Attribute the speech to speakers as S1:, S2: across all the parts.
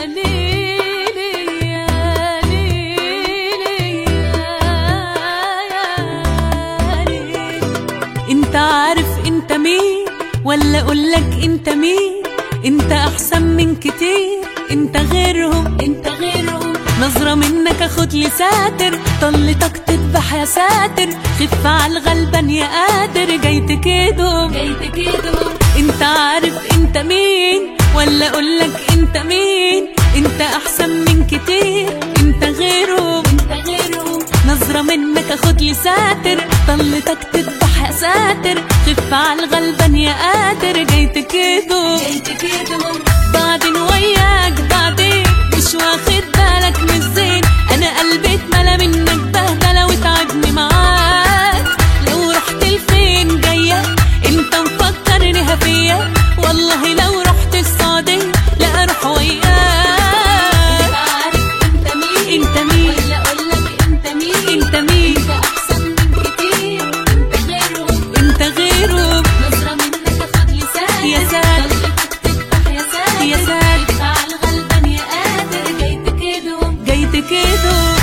S1: انت عارف انت مين ولا اقولك انت مين؟ انت احسن من كتير، انت غيرهم، انت غيرهم. نظرة منك اخد لي ساتر، طلتك تذبح يا ساتر، خف على الغلبان يا قادر، جاي تكيدهم، جاي تكيدهم. انت عارف انت مين ولا اقولك انت مين؟ انت احسن من كتير، انت غيرهم، انت غيرهم. نظرة منك اخد لي ساتر، طلتك تذبح يا ساتر، خف على الغلبان يا قادر، جاي تكيدهم، جاي تكيدهم. بعدين وياك بعدين مش واخد بالك من الزين، انا قلبي اتملى منك بهدله وتعبني معاك. لو رحت لفين جايه انت مفكرني هفيه، والله لو رحت السعوديه لا اروح وياك. انت عارف انت مين، انت مين ولا اقولك انت مين؟ انت مين؟ انت احسن من كتير، انت غيرهم، انت غيرهم. نظره منك اخد لي ساتر يا ساتر، طلتك تذبح يا ساتر يا ساتر، على الغلبان يا قادر، جاي تكيدهم، جاي تكيدهم.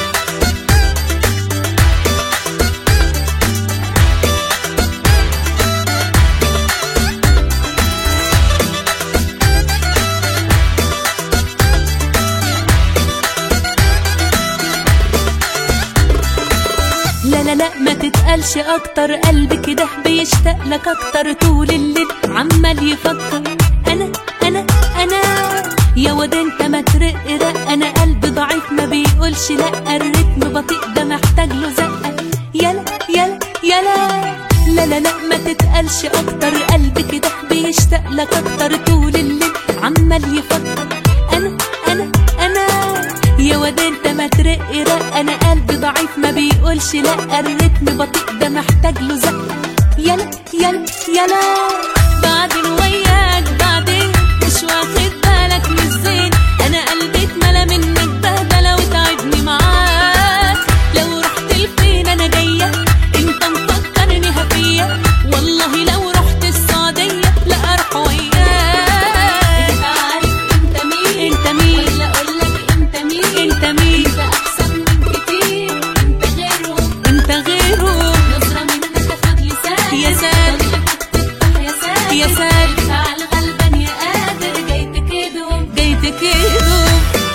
S1: لا لا لا ما تتقالش اكتر، قلبي كده بيشتاق لك اكتر، طول الليل عمال يفكر انا انا انا. يا واد انت ما ترق، انا قلبي ضعيف ما بيقولش لا، الريتم بطيء ده محتاج له زقه، يلا يلا يلا. لا لا لا ما تتقالش اكتر، قلبي كده بيشتاق لك اكتر، طول الليل عمال يفكر انا انا انا. يا واد انت ما ترق، انا قلبي ضعيف ما بيقولش لا، الريتم بطيء ده محتاج له زقه، يلا يلا يلا. بعدين وياك بعدين مش واخد بالك من الزين، انا قلبي اتملى منك بهدله وتعبني معاك. لو رحت لفين انا جايه انت مفكرني هفيه، والله لو رحت السعوديه لا اروح وياك. انت عارف انت مين، انت مين ولا اقولك انت مين؟ انت مين؟ انت احسن من كتير، انت غيرهم، انت غيرهم. نظره منك اخد لي ساتر يا ساتر، طلتك تذبح يا ساتر يا ساتر، على الغلبان يا قادر، جاي تكيدهم، جاي تكيدهم.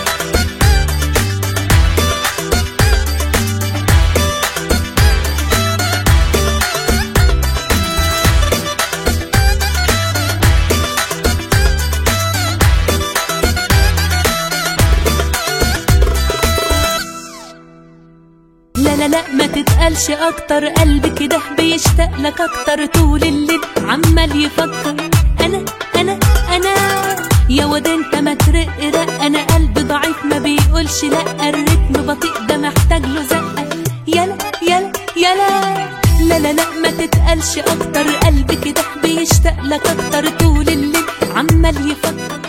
S1: لا لا لا ما تتقالش اكتر، قلبي كده بيشتاق لك اكتر، طول الليل عمال يفكر انا انا انا. يا واد انت ما ترق، انا قلبي ضعيف ما بيقولش لا، الريتم بطيء ده محتاج له زقه، يلا يلا يلا. لا لا لا ما تتقالش اكتر، قلبي كده بيشتاق لك اكتر، طول الليل عمال يفكر